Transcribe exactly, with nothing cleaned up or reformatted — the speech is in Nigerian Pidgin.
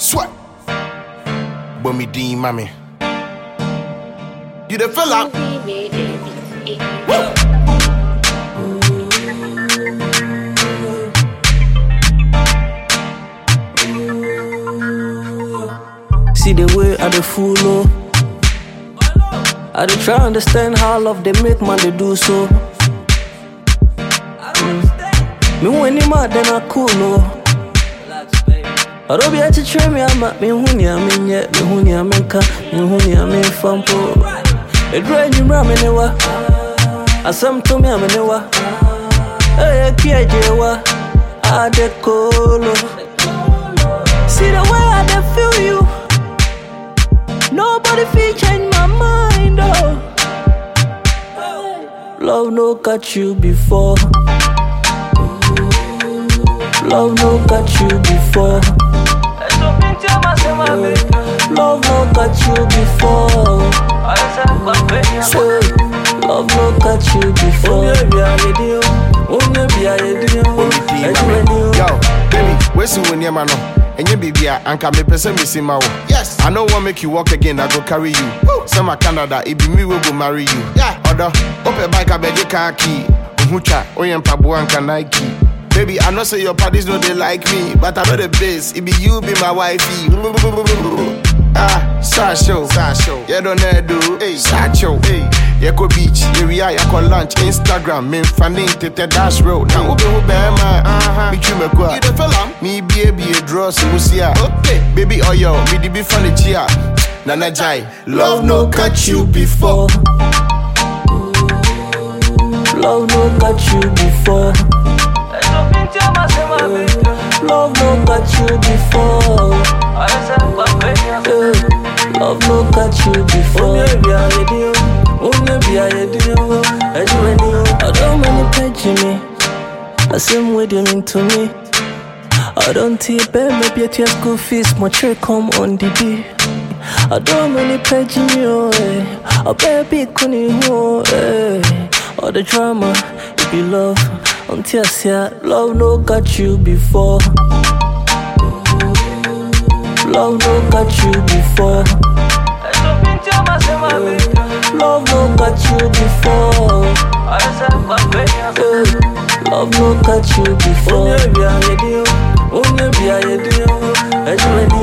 Sweat. Bummy D, mommy. You the fella? Woo! See the way I dey follow. I dey try understand how love they make man they do so. Mm. Me when you mad then I cool no. I don't be able to train me I'm at me huni I'm in yet me huni I'm in car me huni I'm in fampo. It rain you ram anywhere. I some to me I'm anywhere. Hey K J wa I dey colo. See the way I dey feel you. Nobody feel change my mind, oh. Love no got you before. Love no got you before. Love no got you before. Love no got you before. Yo, baby, where's the one man? And you be here, and can me person me see my yes. I know what make you walk again, I go carry you. Woo. Some a Canada, it be me will go marry you. Yeah. Other, open bike, I beg you can't key. Uhucha, oyen pabu and can Nike. Baby, I know say your parties know they like me, but I know the best. It be you, be my wifey. Ah, Sasho, Sasho, you don't know do. Hey, Sacho, hey, you go beach, you ria, you go lunch, Instagram, me fanning to the dash road. Now ube ube man, uh-huh, me chume kwa. You the fella, me be a be a draw, so see ya. Okay, baby, oh yo, me di be funny chia. Nana Jai, love no catch you before. Love no got you before. Love no got you before. Love no got you before. I don't mind paging me. I same way you mean to me. I don't take baby, maybe at your school fees, my check come on the day. I don't mind paging you. I baby couldn't hold. All the drama, if you love, until I say love no got you before. Love no got you before. Love no got you before. Love no got you before.